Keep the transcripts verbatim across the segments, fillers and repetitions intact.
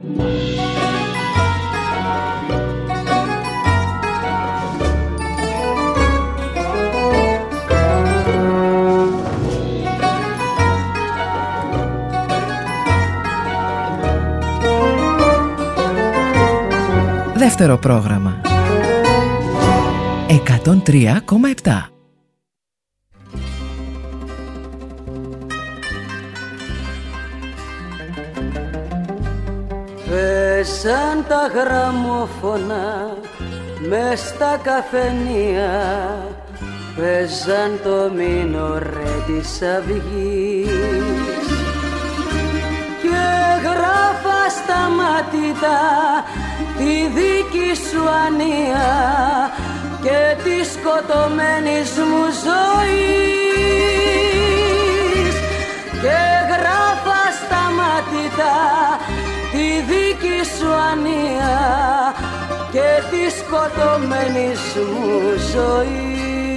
Δεύτερο πρόγραμμα εκατόν τρία κόμμα επτά. Πέσαν τα γραμμόφωνα μες στα καφενεία, παίζαν το μινορέ της αυγής και γράφα στα μάτια τη δική σου ανία και τη σκοτωμένης μου ζωής, και γράφα στα μάτια τη δική σου ανία και τη σκοτωμένης μου ζωής.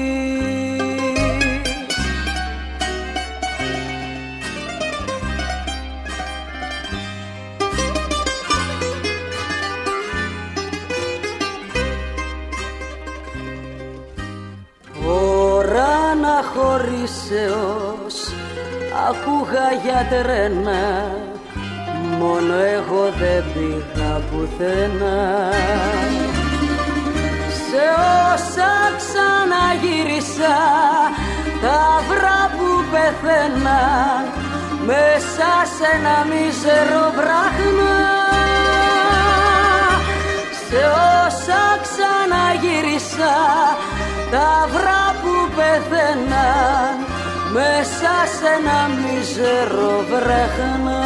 Χωρίσεως άκουγα για τρένα, μόνο εγώ δεν πήγα πουθενά. Σε όσα ξαναγύρισα, τα αυγά που πεθαίναν μέσα σε ένα μίζερο βράχνα. Σε όσα ξαναγύρισα, τα αυγά που πεθαίναν μέσα σε ένα μίζερο βράχνα.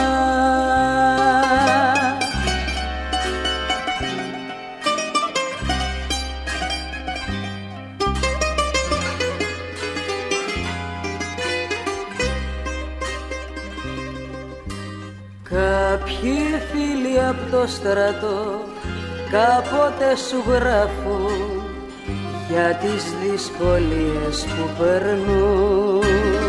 Κάποιοι φίλοι απ' το στρατό κάποτε σου γράφουν για τις δυσκολίες που περνούν,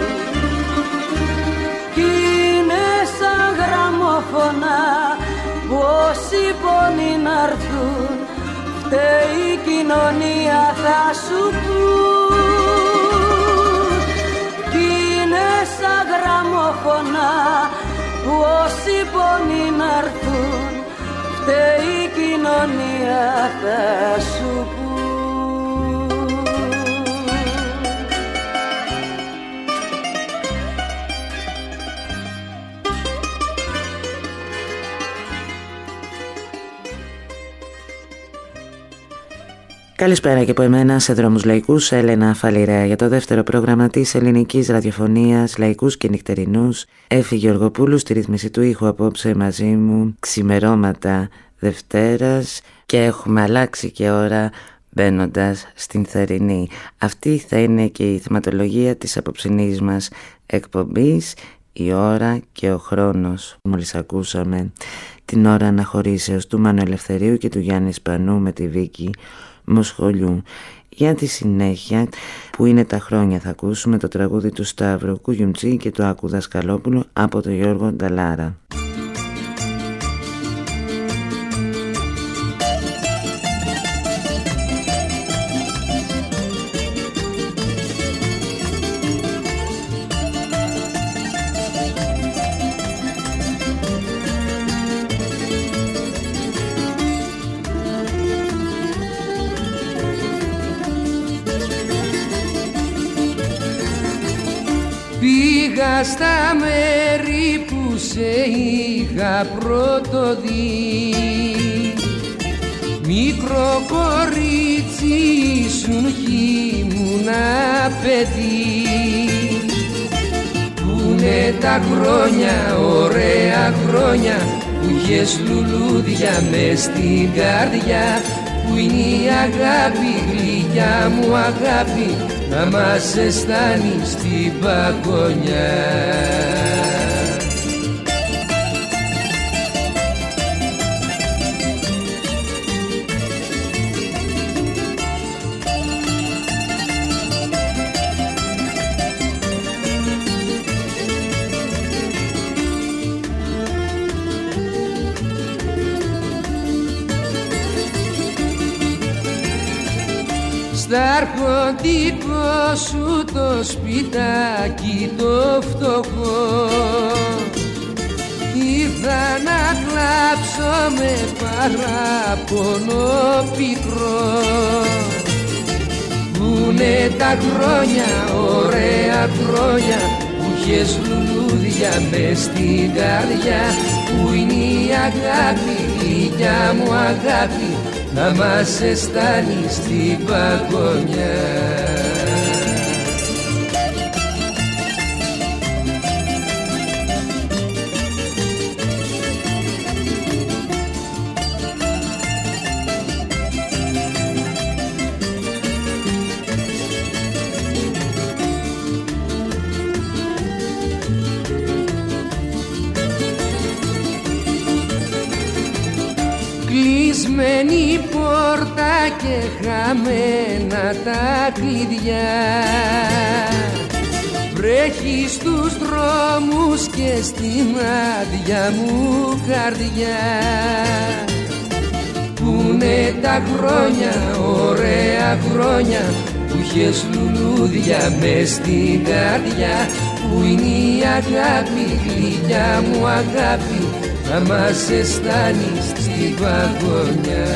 κι είναι σαν γραμμόφωνα που όσοι πόνοι να'ρθούν φταίει η κοινωνία θα σου πούν, κι είναι σαν γραμμόφωνα που όσοι πόνοι να'ρθούν φταίει η κοινωνία θα σου πούν. Καλησπέρα και από εμένα σε Δρόμους Λαϊκούς, Έλενα Φαλιρέα, για το δεύτερο πρόγραμμα της ελληνικής ραδιοφωνίας, λαϊκούς και νυχτερινούς. Έφη Γεωργοπούλου στη ρύθμιση του ήχου απόψε μαζί μου, ξημερώματα Δευτέρας, και έχουμε αλλάξει και ώρα μπαίνοντας στην θερινή. Αυτή θα είναι και η θεματολογία της απόψινής μας εκπομπής, η ώρα και ο χρόνος. Μόλις ακούσαμε την ώρα αναχωρήσεως του Μάνου Ελευθερίου και του Γιάννη Σπανού με τη Βίκη Μοσχολιού. Για τη συνέχεια, που είναι τα χρόνια, θα ακούσουμε το τραγούδι του Σταύρου Κουγιουμτζή και του Άκου Δασκαλόπουλου από τον Γιώργο Νταλάρα. Πήγα στα μέρη που σε είχα πρώτο δει, μικρό κορίτσι ήσουν κι ήμουνα παιδί. Πούνε τα χρόνια, ωραία χρόνια που είχες λουλούδια μες στην καρδιά, που είναι η αγάπη, γλυκιά μου αγάπη, να μας αισθάνει στην παγωνιά. Στα αρχοντικό σου το σπιτάκι το φτωχό ήρθα να κλάψω με παράπονο πικρό. Πούνε τα χρόνια, ωραία χρόνια που είχες λουλούδια μες στην καρδιά, που είναι η αγάπη, γλυκιά μου αγάπη, να μας αισθάνει στην παγωνιά. Κλεισμένη πόρτα και χαμένα τα κλειδιά, βρέχει στους δρόμους και στην άδεια μου καρδιά. Πούνε τα χρόνια, ωραία χρόνια που είχες λουλούδια μες στην καρδιά, που είναι η αγάπη, γλυκιά μου αγάπη, να μας αισθάνεις στην παγωνιά.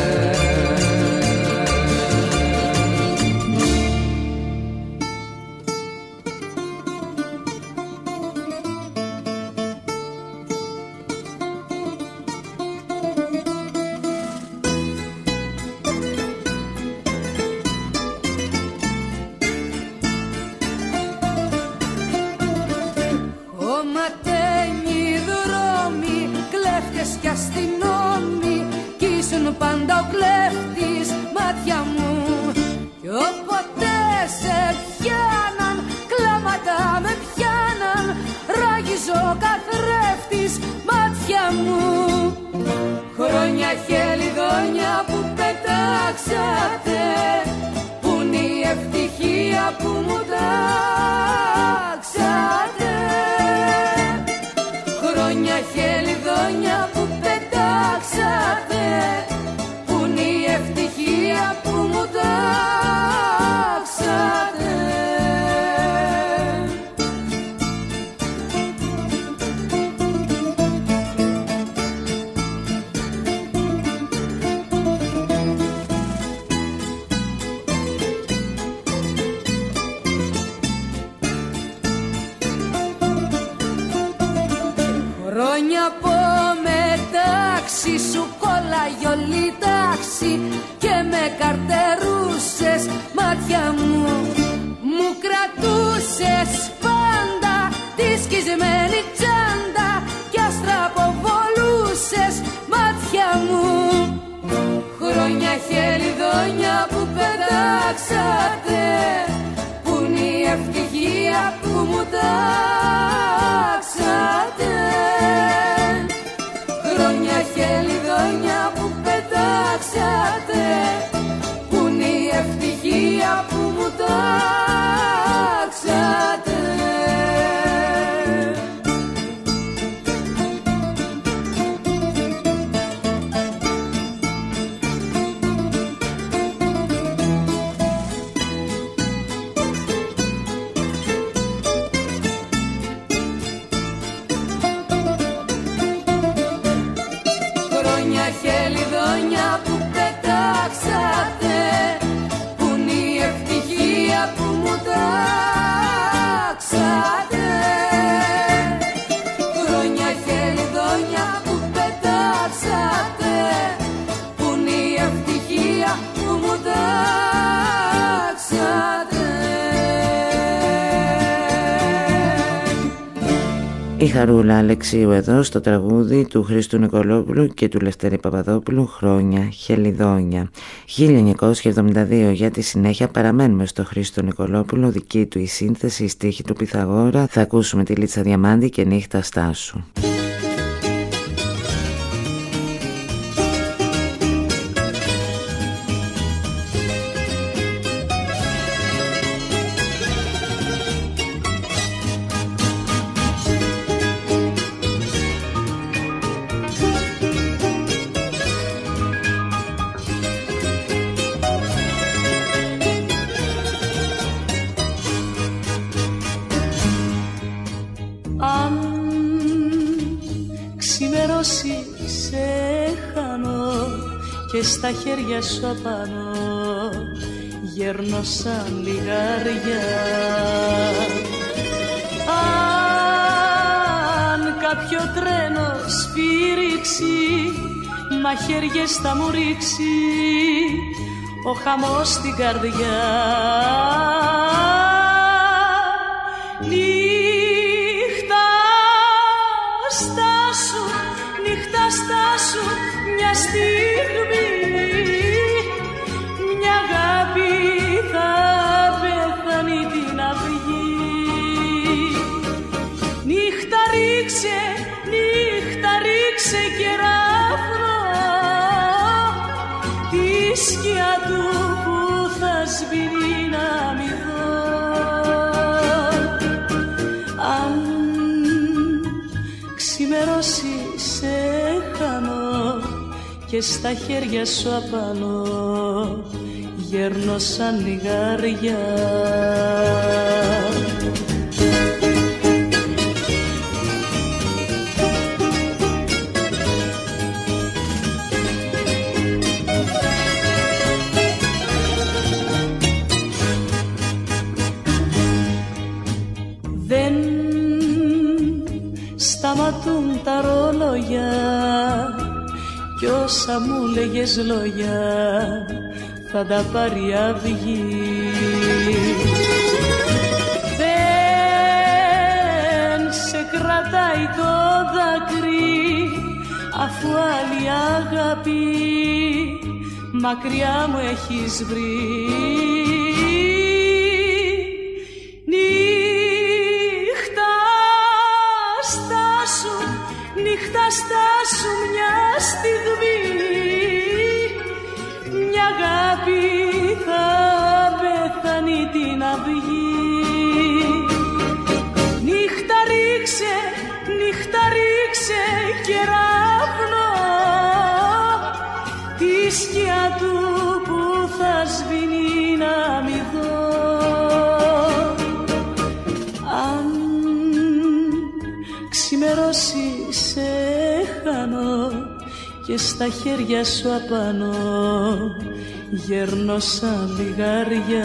Η Χαρούλα Αλεξίου εδώ στο τραγούδι του Χρήστου Νικολόπουλου και του Λευτέρη Παπαδόπουλου, «Χρόνια Χελιδόνια». χίλια εννιακόσια εβδομήντα δύο. Για τη συνέχεια παραμένουμε στο Χρήστο Νικολόπουλο, δική του η σύνθεση, η στίχη του Πυθαγόρα. Θα ακούσουμε τη Λίτσα Διαμάντη και «Νύχτα Στάσου». σε χάνω και στα χέρια σου απάνω γέρνω σαν λιγάρια. Αν κάποιο τρένο σφύριξει, μαχαίριες θα μου ρίξει ο χαμός στην καρδιά. Νύχτα στάσου, νύχτα στάσου μια στιγμή, μια αγάπη θα πεθάνει την αυγή. Νύχτα ρίξε, νύχτα ρίξε κεράφνο τη σκιά του που θα σβήνει να μη δω. Αν ξημερώσει σε χάνω και στα χέρια σου απάνω γέρνω σαν λιγάρια. Δεν σταματούν τα ρόλογια κι όσα μου λέγες λόγια θα τα πάρει αυγή. Δεν σε κρατάει το δάκρυ αφού άλλη αγάπη μακριά μου έχεις βρει. Νύχτα στάσου, νύχτα στάσου μια στιγμή, μια αγάπη θα πεθάνει την αυγή. Νύχτα ρίξε, νύχτα ρίξε κεράφνο τη σκιά του που θα σβήνει να μη δω. Αν ξημερώσει σε χάνω και στα χέρια σου απάνω γέρνω σαν λιγάρια.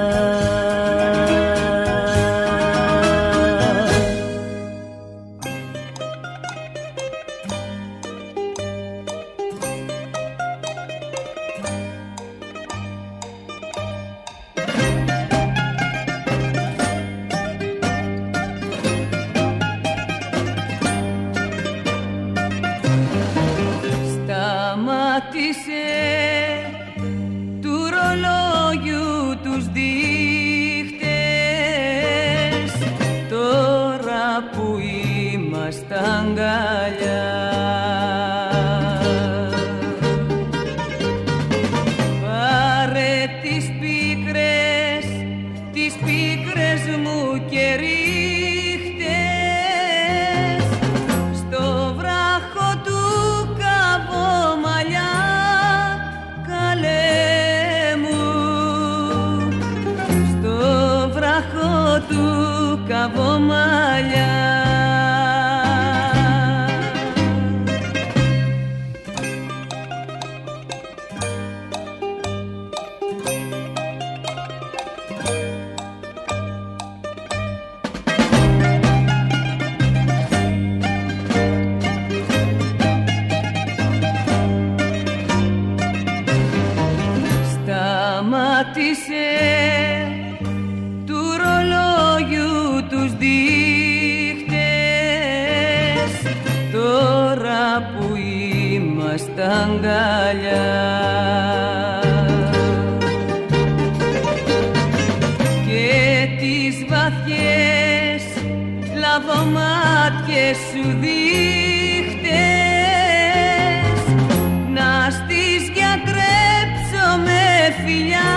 Του ρολόγιου τους δείχτες τώρα που είμαστε αγκαλιά. Πάρε τις πίκρες, τις πίκρες μου και ρίχτες στο βράχο του Καβομαλιά. Του Καβομαλιά. Σταμάτησε τους δείχτες τώρα που είμαστε αγκαλιά. Και τις βαθιές λαβομάτιες σου δείχτες να στις γιατρέψω με φιλιά.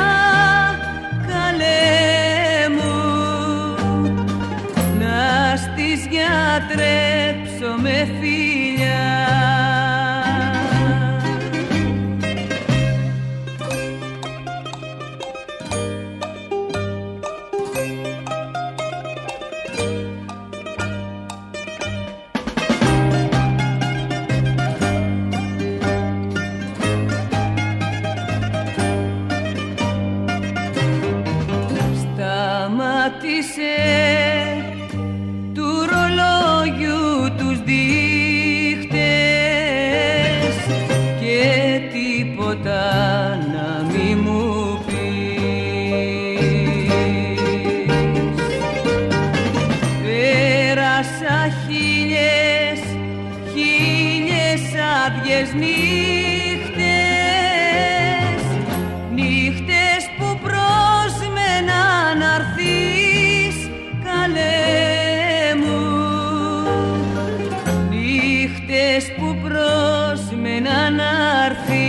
Στις γιατρέψω με φιλιά. τίποτα να μη μου πεις. Πέρασα χίλιες, χίλιες άδειες νύχτες, νύχτες που πρόσμενα να'ρθείς καλέ μου, νύχτες που πρόσμενα να'ρθείς.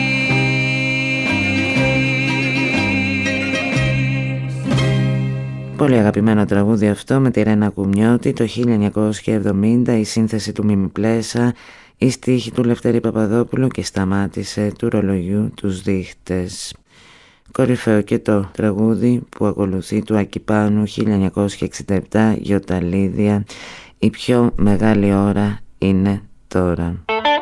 Πολύ αγαπημένο τραγούδι αυτό με τη Ρένα Κουμιώτη το χίλια εννιακόσια εβδομήντα, η σύνθεση του Μίμη Πλέσα, η στίχη του Λευτέρη Παπαδόπουλου και σταμάτησε του ρολογιού τους δείχτες. Κορυφαίο και το τραγούδι που ακολουθεί του Άκη Πάνου χίλια εννιακόσια εξήντα επτά, Γιοταλίδια, η πιο μεγάλη ώρα είναι τώρα.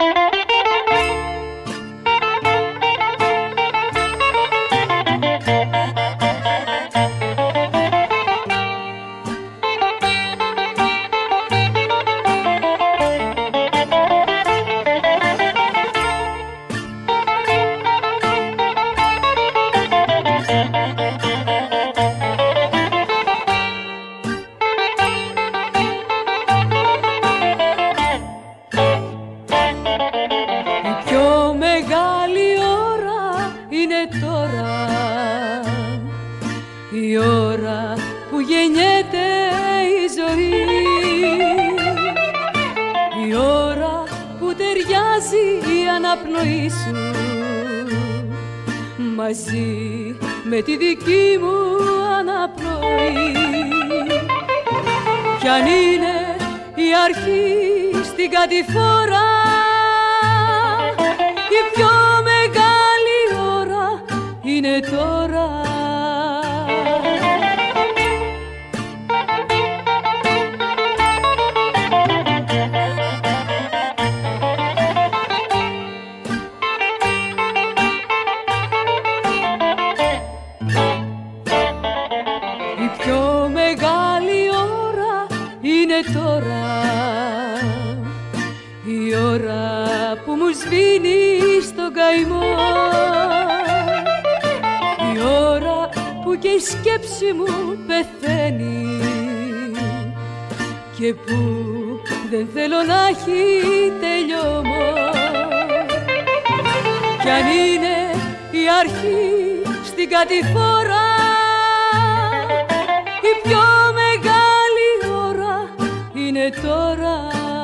Μαζί με τη δική μου αναπνοή, κι αν είναι η αρχή στην κατηφόρα, η πιο μεγάλη ώρα είναι τώρα. Σβήνει στον καημό η ώρα που και η σκέψη μου πεθαίνει και που δεν θέλω να έχει τελειώμα, κι αν είναι η αρχή στην κατηφόρα, η πιο μεγάλη ώρα είναι τώρα.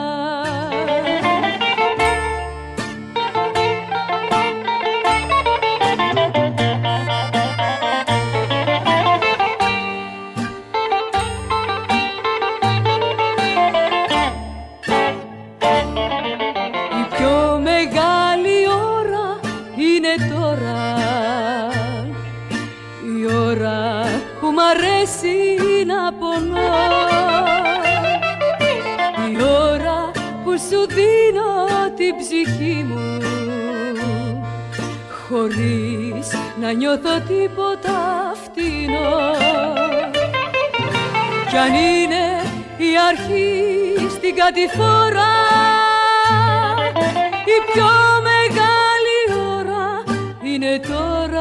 Να πονώ, η ώρα που σου δίνω την ψυχή μου, χωρίς να νιώθω τίποτα φτηνό, κι αν είναι η αρχή στην κατηφόρα, η πιο μεγάλη ώρα είναι τώρα.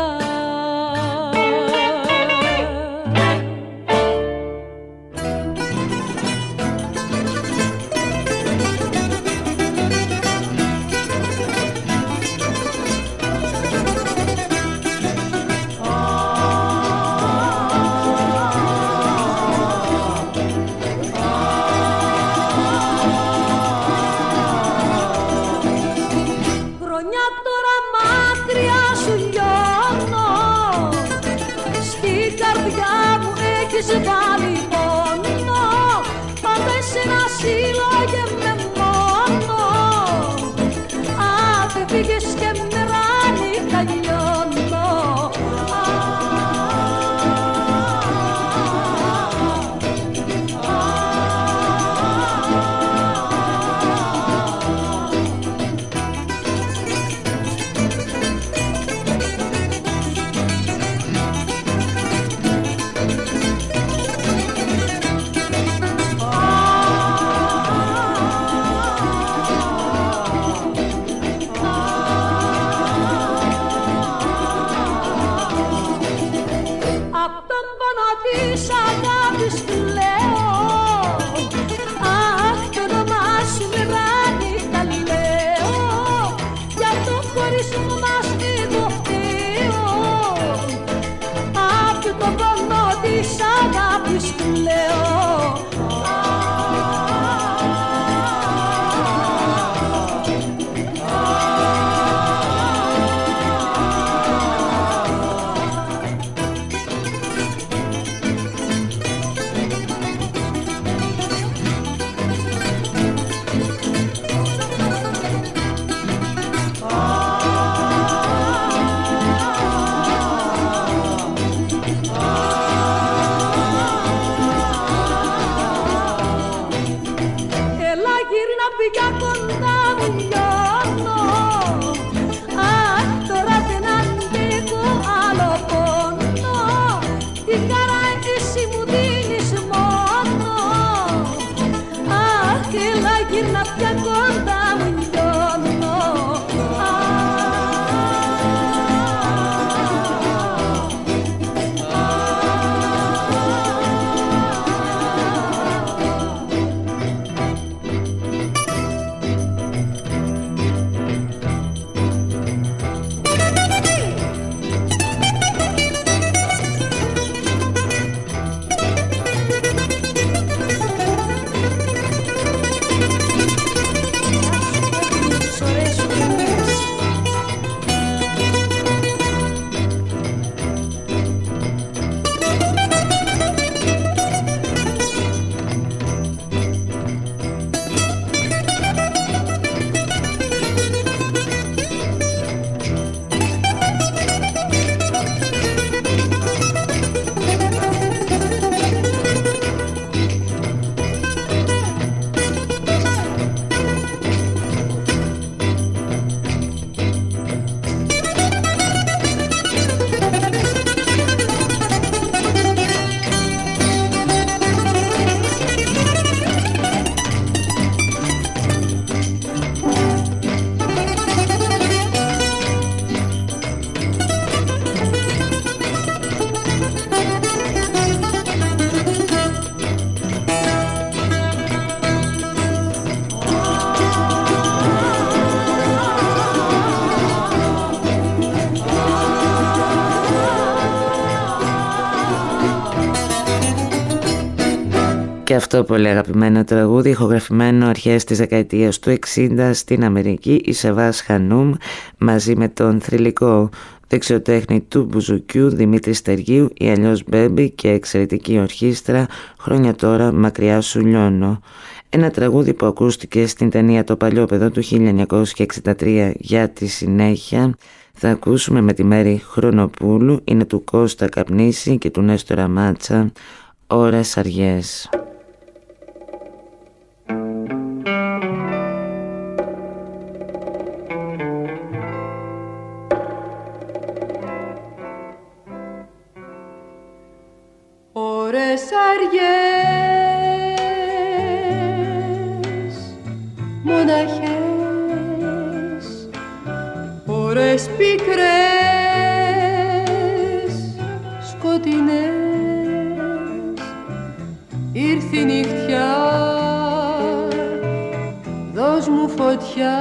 Και αυτό πολύ αγαπημένο τραγούδι, ηχογραφημένο αρχές της δεκαετίας του εξήντα στην Αμερική, η Σαβάς Χανουμ μαζί με τον θρυλικό δεξιοτέχνη του μπουζουκιού Δημήτρη Στεργίου, ή αλλιώς Μπέμπι, και εξαιρετική ορχήστρα «Χρόνια τώρα μακριά σου λιώνω». Ένα τραγούδι που ακούστηκε στην ταινία «Το Παλιόπαιδο» του χίλια εννιακόσια εξήντα τρία. Για τη συνέχεια θα ακούσουμε με τη Μέρη Χρονοπούλου, είναι του Κώστα Καπνίση και του Νέστορα Μάτσα, «Ώρες αργές». Ώρες αργές, μοναχές, ώρες πικρές, σκοτεινές, ήρθε η νυχτιά, δώσ' μου φωτιά,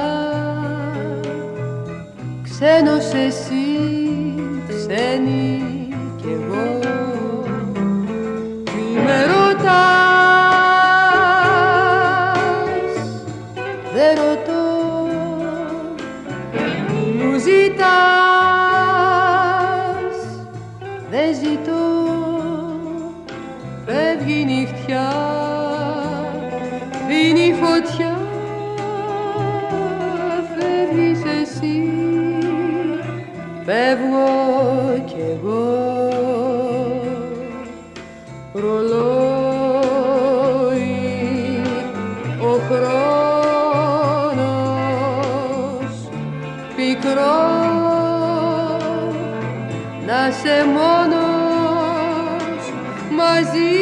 ξένος εσύ, ξένη κι εγώ. Με ρωτάς, δεν ρωτώ, μου ζητάς, δεν ζητώ, φεύγει η νυχτιά, δίνει φωτιά, φεύγεις εσύ, φεύγω κι εγώ. Ρολόι, ο χρόνος πικρό, να σε μόνος, μαζί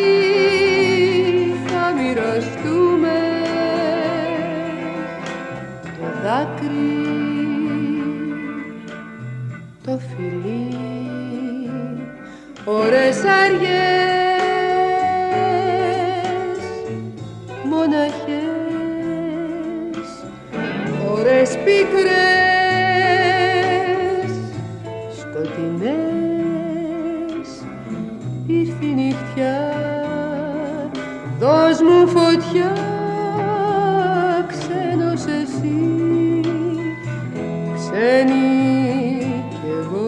θα μοιραστούμε το δάκρυ, το φιλί. Ώρες αργές, μοναχές, ώρες πικρές, κι εγώ.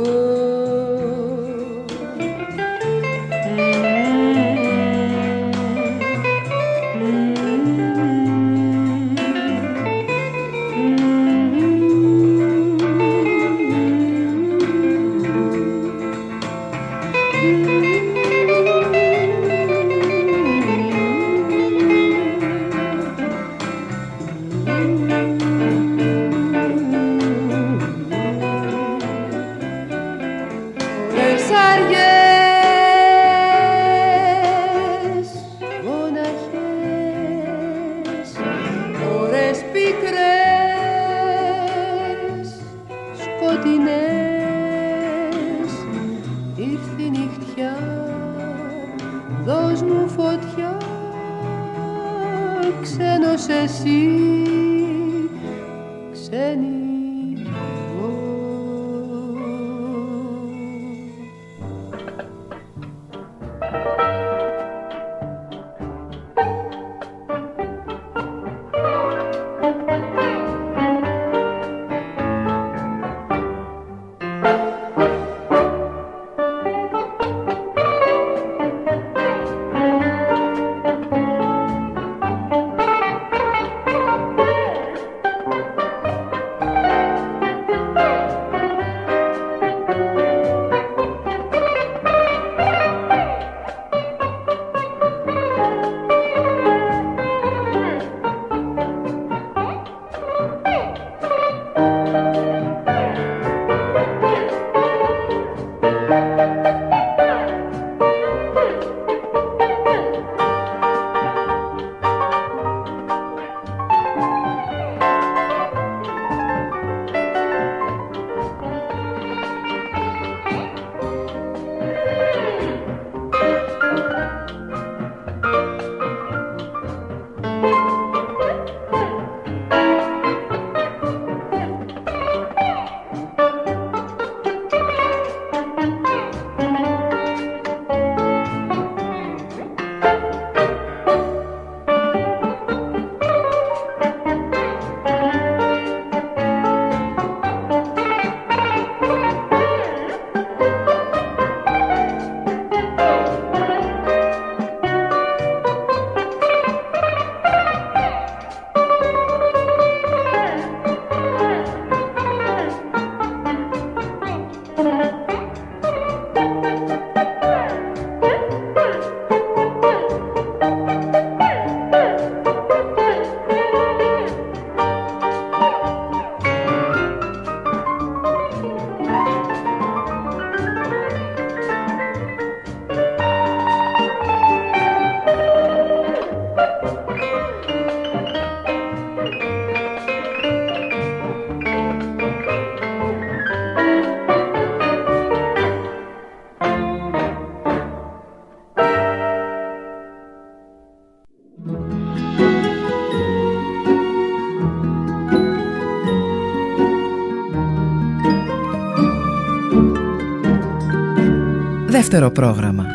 Δεύτερο πρόγραμμα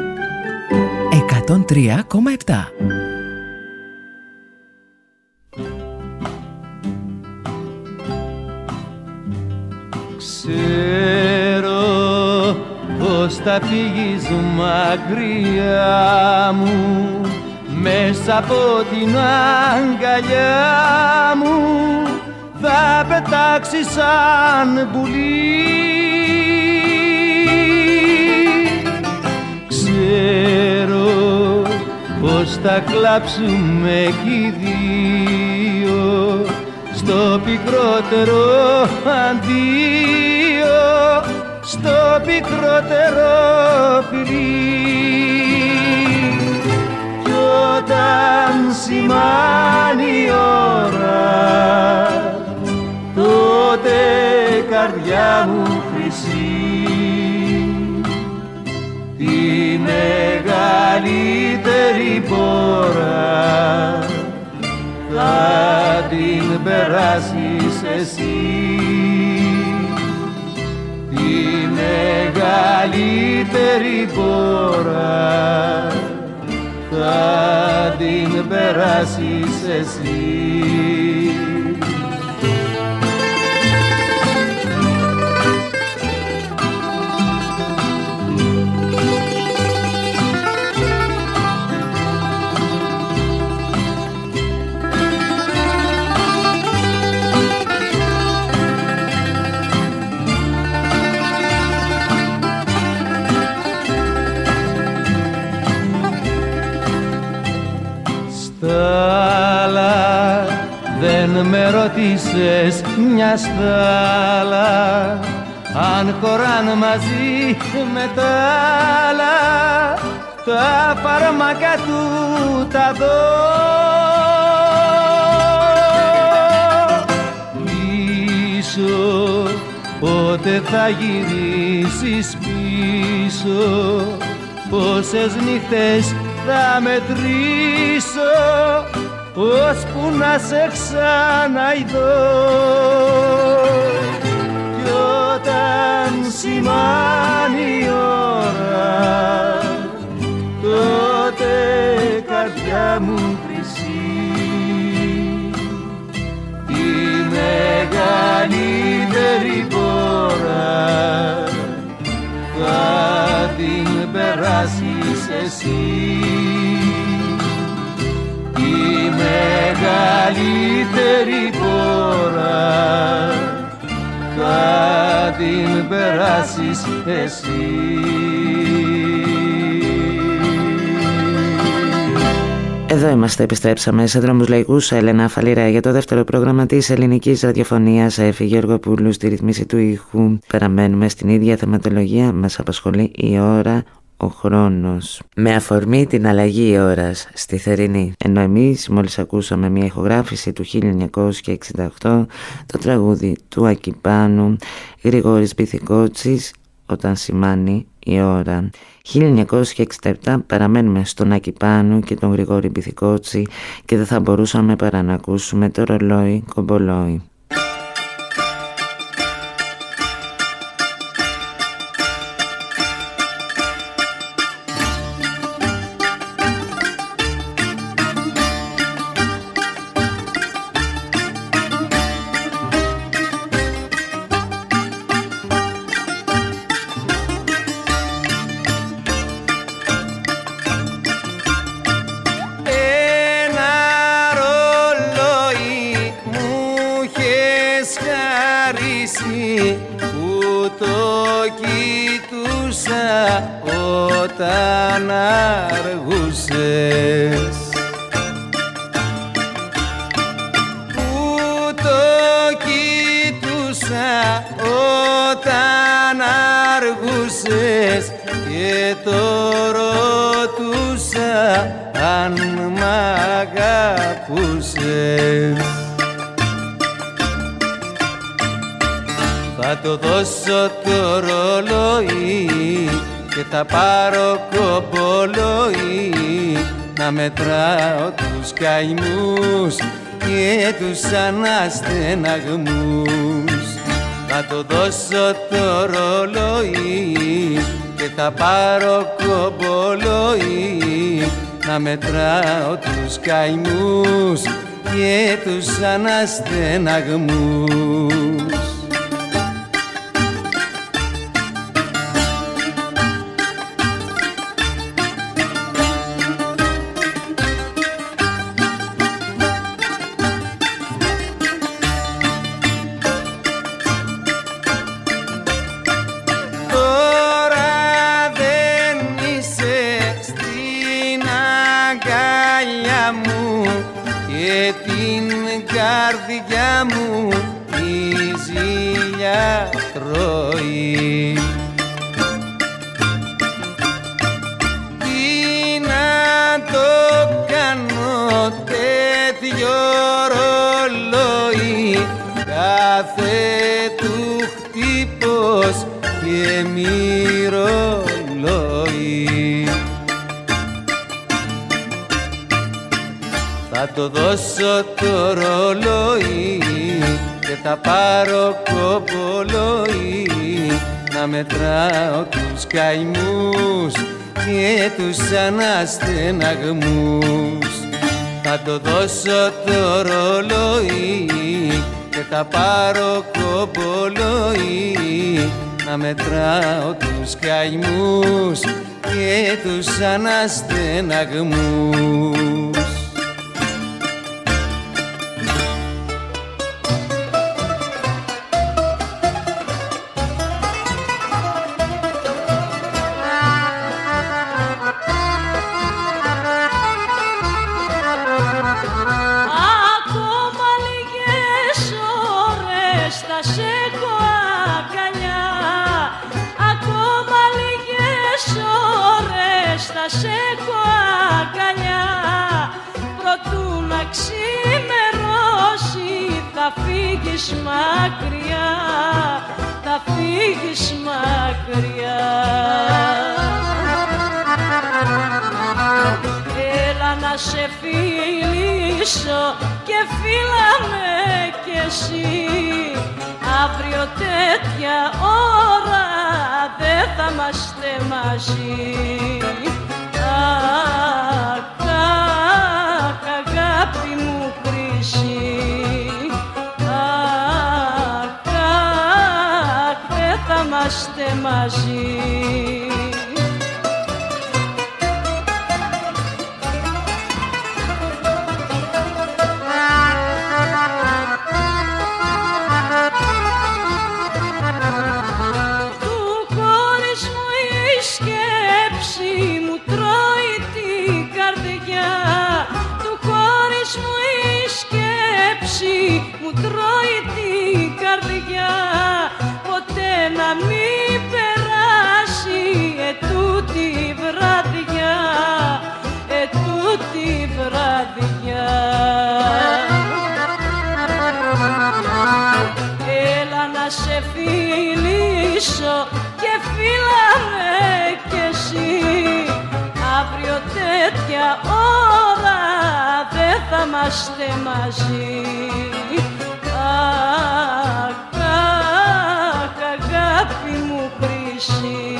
εκατόν τρία κόμμα επτά. Ξέρω πως θα φύγεις μακριά μου, μέσα από την αγκαλιά μου θα πετάξεις σαν πουλί. Ξέρω πως θα κλάψουμε κι οι δύο στο πικρότερο αντίο, στο πικρότερο φιλί. Κι όταν σημάνει η ώρα, τότε καρδιά μου χρυσή, τη μεγαλύτερη πόρα θα την περάσεις εσύ. Τη μεγαλύτερη πόρα θα την περάσεις εσύ. αν με ρώτησες μια στάλα, αν χωράν μαζί με τα άλλα τα φάρμακα του τα δω. Πίσω, πότε θα γυρίσεις πίσω, πόσες νύχτες θα μετρήσω, ώσπου να σε ξαναειδώ. Κι όταν σημάνει η ώρα, τότε καρδιά μου χρυσή, τη μεγαλύτερη πόρα θα την περάσεις εσύ. Τη μεγαλύτερη πόρα θα την περάσεις εσύ. Εδώ είμαστε, επιστρέψαμε σε Δρόμους Λαϊκούς. Έλενα Φαλήρα για το δεύτερο πρόγραμμα της ελληνικής ραδιοφωνίας. Έφη Γεωργοπούλου στη ρυθμίση του ήχου. Παραμένουμε στην ίδια θεματολογία. Μας απασχολεί η ώρα, ο χρόνος. Με αφορμή την αλλαγή ώρας στη θερινή. Ενώ εμείς μόλις ακούσαμε μια ηχογράφηση του χίλια εννιακόσια εξήντα οκτώ, το τραγούδι του Ακιπάνου, Γρηγόρης Μπιθικότσης, όταν σημάνει η ώρα. χίλια εννιακόσια εξήντα επτά παραμένουμε στον Ακιπάνου και τον Γρηγόρη Μπιθικότση και δεν θα μπορούσαμε παρά να ακούσουμε το ρολόι κομπολόι. Όταν αργούσες, που το κοιτούσα όταν αργούσες και το ρωτούσα αν μ' αγαπούσες. Θα το δώσω το ρολόι και θα πάρω κομπολόι να μετράω τους καημούς και τους αναστεναγμούς. Θα το δώσω το ρολόι και θα πάρω κομπολόι να μετράω τους καημούς και τους αναστεναγμούς. Καρδιά μου η ζήλια τρώει. Τι να το κάνω τέτοιο ρολόι, κάθε του χτύπος και μυρολόι. Θα το δώσω το ρολόι και θα πάρω κομπολόι να μετράω τους καημούς και τους αναστεναγμούς. Θα το δώσω το ρολόι και θα πάρω κομπολόι να μετράω τους καημούς και τους αναστεναγμούς. Ακόμα λίγες σε έχω αγκαλιά. Προτού να ξημερώσει θα φύγεις μακριά, θα φύγεις μακριά. Έλα να σε φιλήσω και φίλα με κι εσύ. Αύριο τέτοια ώρα δεν θα είμαστε μαζί. Αχ, αχ, αγάπη μου χρυσή. Αχ, αχ, δεν θα είμαστε μαζί. Μου τρώει την καρδιά, ποτέ να μην περάσει ετούτη βραδιά, ετούτη βραδιά. Έλα να σε φιλήσω και φίλα με κι εσύ. Αύριο τέτοια ώρα δεν θα είμαστε μαζί. Αχ, αχ, αγάπη μου χρυσή.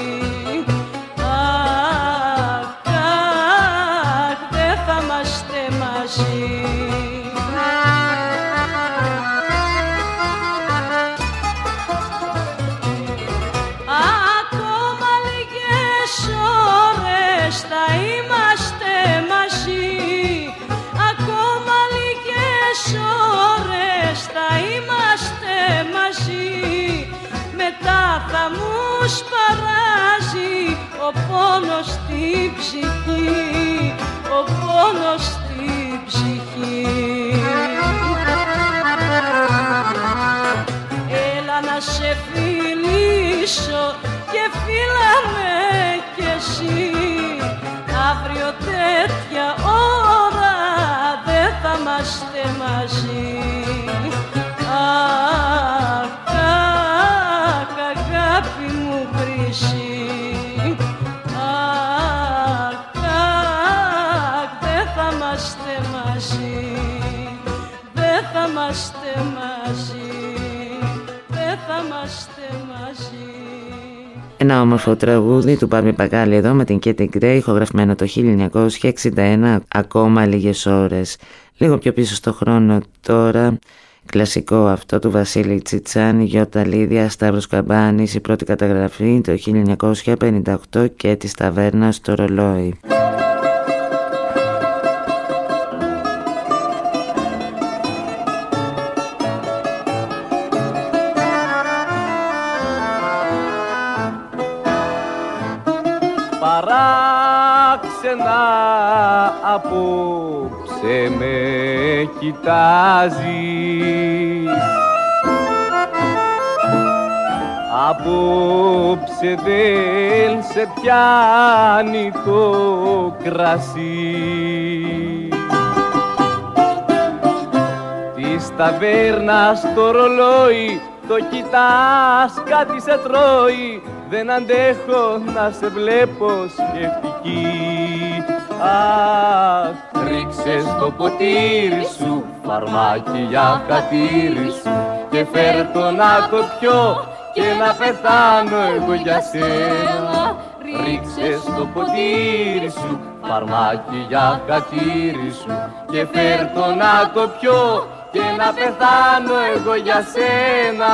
Αχ, αχ, δεν θα είμαστε μαζί. Ακόμα λίγες ώρες θα είμαστε μαζί. Ακόμα λίγες ώρες θα είμαστε μαζί. Μετά θα μου σπαράζει ο πόνος στην ψυχή, ο πόνος στην ψυχή. Έλα να σε φιλήσω και φίλα με κι εσύ. Αύριο τέτοια ώρα δεν θα είμαστε μαζί. Αχ, αχ, αγάπη μου χρυσή. Αχ, αχ, δεν θα είμαστε μαζί. Δεν θα είμαστε μαζί. Δεν θα είμαστε μαζί. Ένα όμορφο τραγούδι του Παύλη Παγκάλη εδώ με την Katy Gray, ηχογραφημένο το χίλια εννιακόσια εξήντα ένα, ακόμα λίγες ώρες. Λίγο πιο πίσω στο χρόνο τώρα, κλασικό αυτό του Βασίλη Τσιτσάνη, Γιώτα Λίδια, Σταύρος Καμπάνης, η πρώτη καταγραφή το χίλια εννιακόσια πενήντα οκτώ και της Ταβέρνας στο Ρολόι. Παράξενα απόψε με κοιτάζεις, απόψε δεν σε πιάνει το κρασί. Της ταβέρνας το ρολόι το κοιτάς, κάτι σε τρώει. Δεν αντέχω να σε βλέπω σκεφτική. Αχ, ρίξε στο ποτήρι σου φαρμάκι για χατήρι σου και φέρ' το να το πιω και να πεθάνω εγώ για σένα. Ρίξε στο ποτήρι σου φαρμάκι για χατήρι σου και φέρ' το να το πιω και να πεθάνω εγώ για σένα.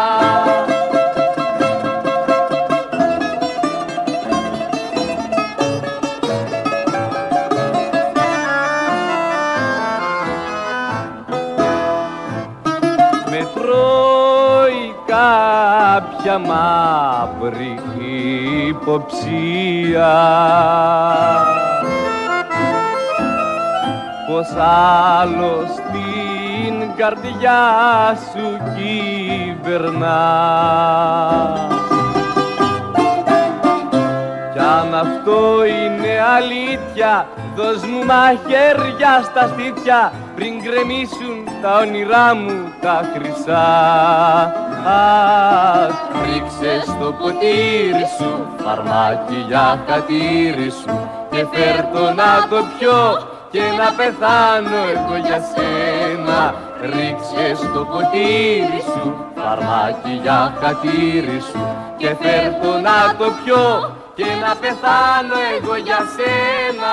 Κάποια μαύρη υποψία, πως άλλος την καρδιά σου κυβερνά. Κι αν αυτό είναι αλήθεια, δώσ' μου μαχαίρια στα στήθια πριν γκρεμίσουν τα όνειρά μου τα χρυσά. Αχ, ρίξε στο ποτήρι σου φαρμάκι για χατήρι σου και φέρ' το να το πιω και να πεθάνω εγώ για σένα. Ρίξε στο ποτήρι σου φαρμάκι για χατήρι σου και φέρ' το να το πιω και να πεθάνω εγώ για σένα.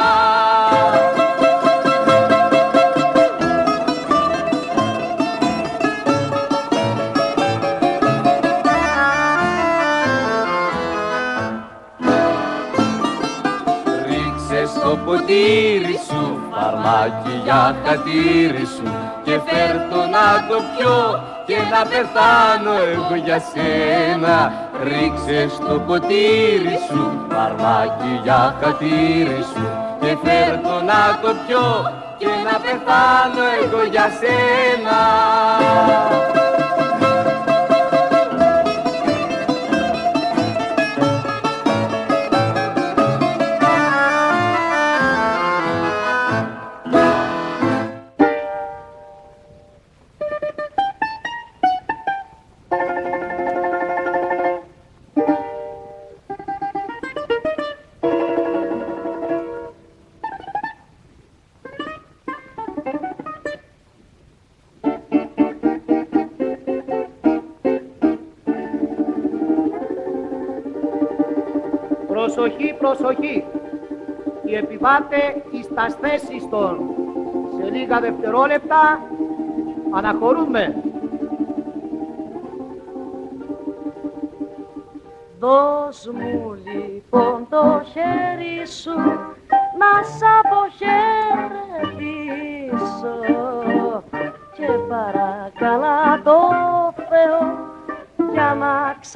Στο ποτήρι σου φαρμάκι για χατήρι σου και φέρ' το να το πιω και να πεθάνω εγώ για σένα. Ρίξε στο ποτήρι σου φαρμάκι για χατήρι σου και φέρ' το να το πιω και να πεθάνω εγώ για σένα. Προσοχή, προσοχή! Οι επιβάτες εις τας θέσεις των. Σε λίγα δευτερόλεπτα αναχωρούμε. Δώσ' μου λοιπόν το χέρι σου να σ' αποχαιρετήσω και παρακαλά το Θεό για να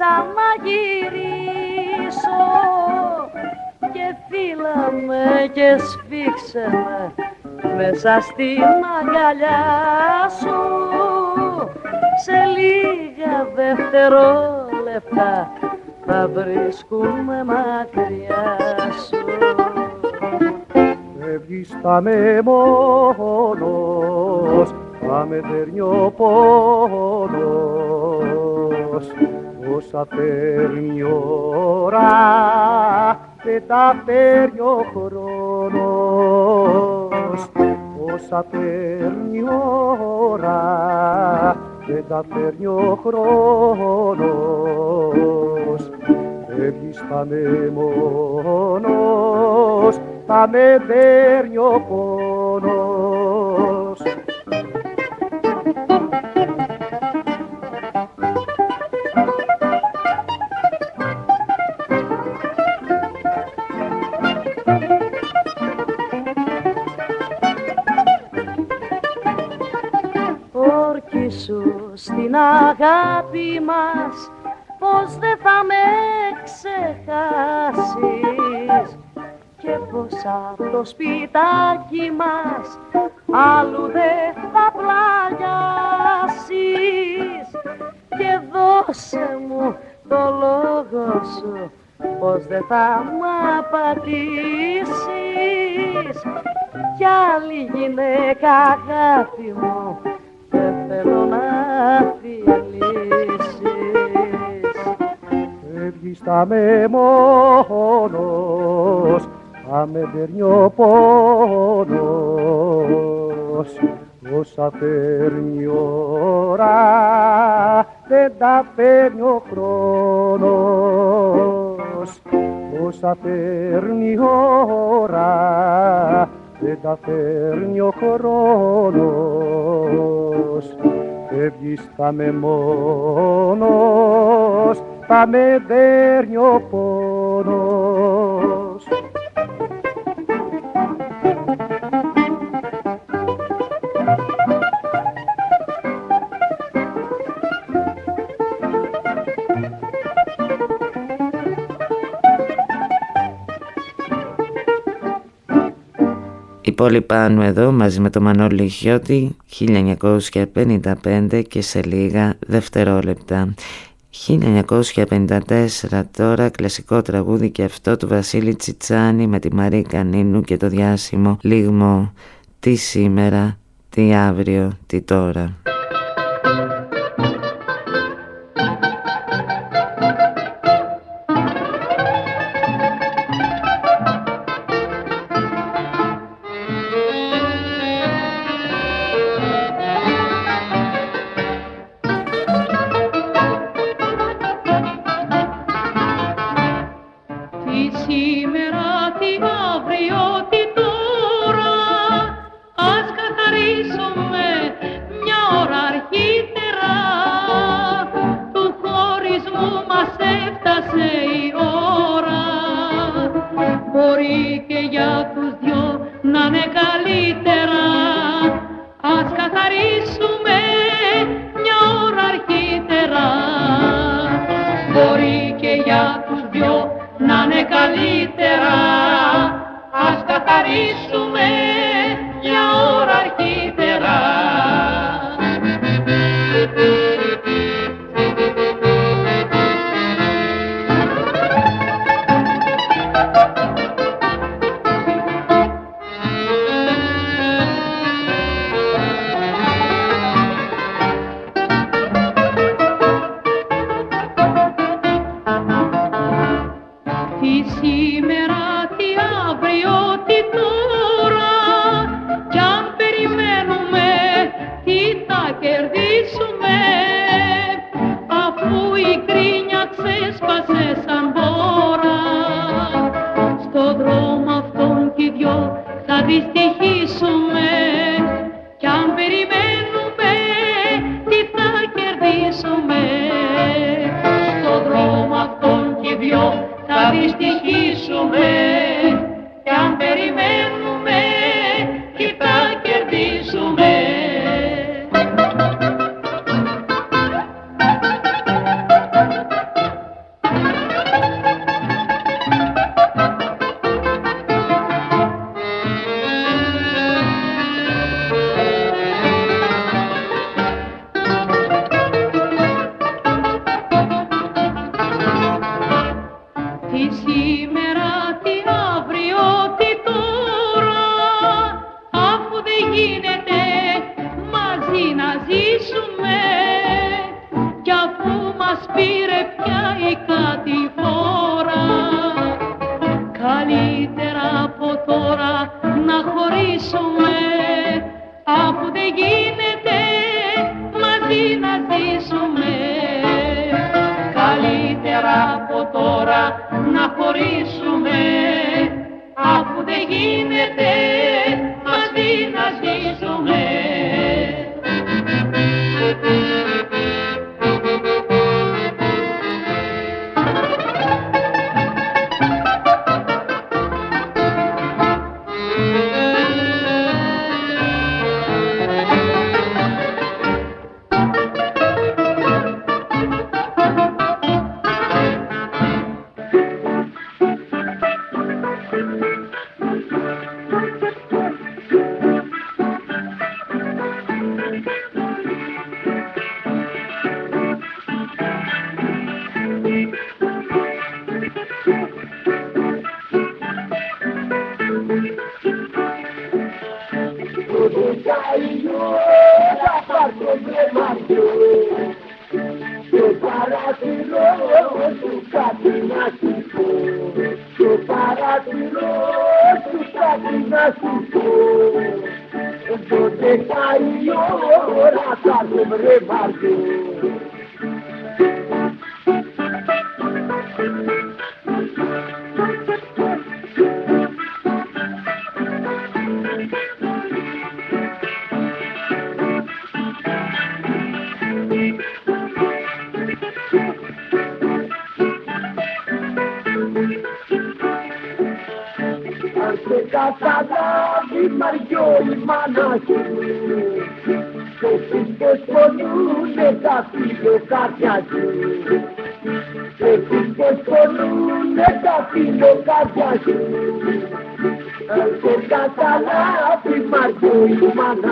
ξαναγυρίσω και φίλα με και σφίξε με μέσα στην αγκαλιά σου. Σε λίγα δευτερόλεπτα θα βρίσκουμε μακριά σου. Φεύγεις θα με μόνος, θα με δέρνει ο πόνος. Όσα παίρνει η ώρα δεν τα παίρνει ο χρόνος. Όσα παίρνει η ώρα δεν τα παίρνει ο χρόνος. Φεύγεις θα με μόνος, θα με δέρνει ο πόνος. Όρκη σου στην αγάπη μας, πως δεν θα με ξεχάσεις και πως απ' το σπιτάκι μας άλλου δεν θα πλαγιάσεις. Και δώσε μου το λόγο σου πως δεν θα μ' απατήσεις. Κι άλλη γυναίκα αγάπη μου δεν θέλω να φιλήσεις. Φεύγεις θα με μόνος, θα με παίρνει ο πόνος. Όσα παίρνει η ώρα δεν τα παίρνει ο χρόνος. Όσα παίρνει η ώρα δεν τα παίρνει ο χρόνος. Φεύγεις θα με μόνος, θα με δέρνει ο πόνος. Η πόλη πάνω εδώ μαζί με το Μανώλη Χιώτη, χίλια εννιακόσια πενήντα πέντε και σε λίγα δευτερόλεπτα. χίλια εννιακόσια πενήντα τέσσερα τώρα, κλασικό τραγούδι και αυτό του Βασίλη Τσιτσάνη με τη Μαρίκα Νίνου και το διάσημο Λίγμο. Τι σήμερα, τι αύριο, τι τώρα.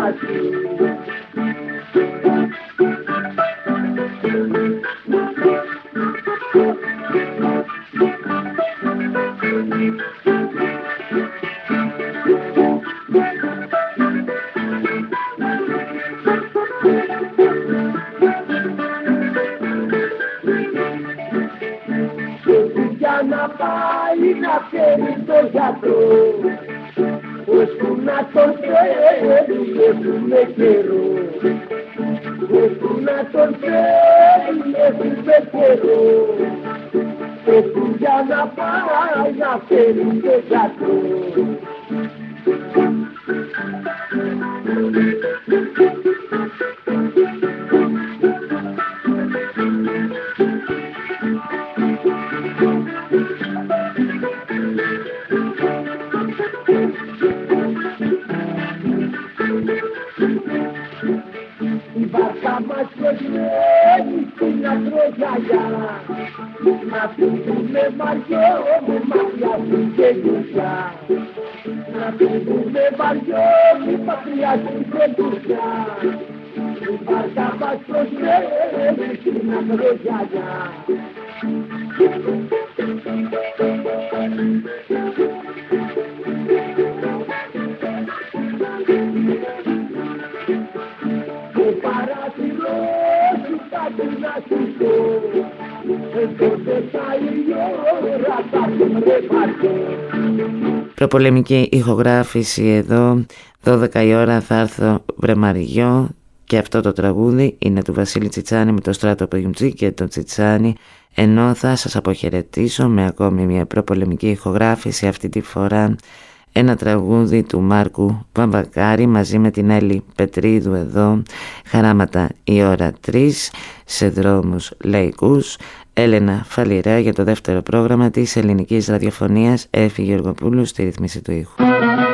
Thank you. Για να πάει να φέρει το γιατρό, ώσπου να τον φέρει έχουμε καιρό, ώσπου να τον φέρει έχουμε καιρό, ώσπου για να πάει να φέρει το γιατρό. Η βάρκα μας προσμένει στην ακρογιαλιά, να φύγουμε βαριό με μακριά στην κεντουσιά, να φύγουμε βαριό με μακριά στην κεντουσιά. Η βάρκα μας προσμένει στην ακρογιαλιά. Προπολεμική ηχογράφηση εδώ, δώδεκα η ώρα θα έρθω βρεμαριό, και αυτό το τραγούδι είναι του Βασίλη Τσιτσάνη με το Στράτο Παγιουμτζή και τον Τσιτσάνη, ενώ θα σας αποχαιρετήσω με ακόμη μια προπολεμική ηχογράφηση, αυτή τη φορά ένα τραγούδι του Μάρκου Βαμβακάρη μαζί με την Έλλη Πετρίδου εδώ, χαράματα η ώρα τρεις σε δρόμους λαϊκούς. Έλενα Φαλιρέα για το δεύτερο πρόγραμμα της ελληνικής ραδιοφωνίας, Έφη Γεωργοπούλου στη ρύθμιση του ήχου.